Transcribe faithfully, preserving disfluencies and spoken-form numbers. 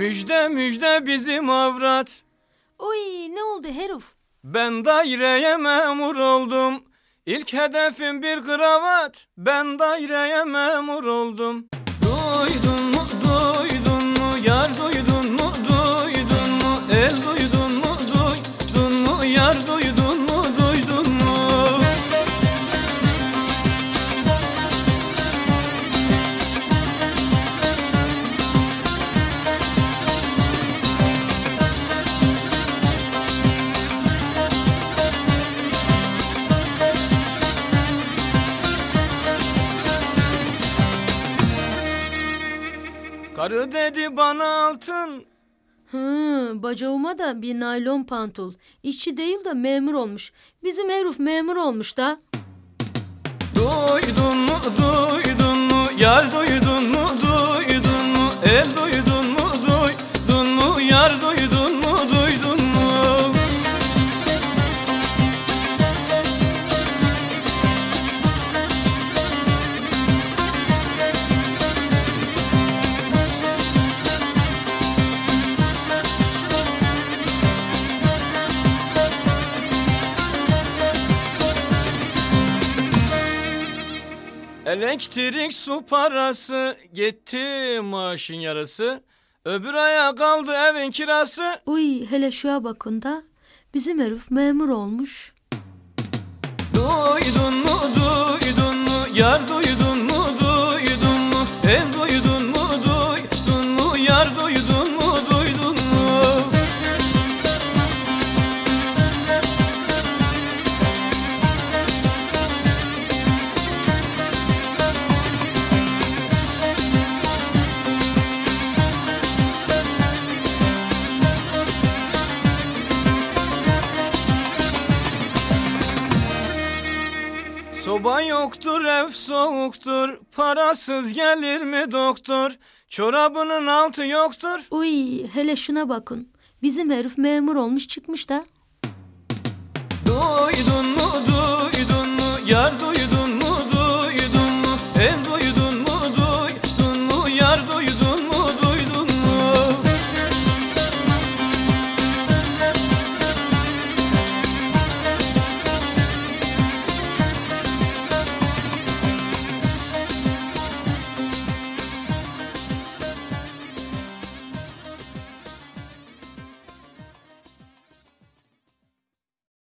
Müjde müjde bizim avrat. Oy, ne oldu herif? Ben daireye memur oldum. İlk hedefim bir kravat. Ben daireye memur oldum. Duydun mu, duydun mu, yar duydun mu, duydun mu, el duydun mu, duydun mu, yar duydun mu, duydun mu? Karı dedi bana altın. Hı, bacağıma da bir naylon pantol. İşçi değil de memur olmuş. Bizim herif memur olmuş da. Duydun mu, duydun mu, yar duydun mu, duydun mu, el duydun mu, duydun mu, yar duydun mu, duydun mu? Elektrik su parası gitti maaşın yarısı. Öbür aya kaldı evin kirası. Uy, hele şuna bakın da. Bizim herif memur olmuş. Duydun mu, duydun mu, yar duydun mu, duydun mu, el duydun mu, duydun mu, yar duydun mu, duydun mu? Soba yoktur, ev soğuktur, parasız gelir mi doktor? Çorabının altı yoktur. Uy, hele şuna bakın. Bizim herif memur olmuş çıkmış da. Duydun mu, duydun mu, yar duydun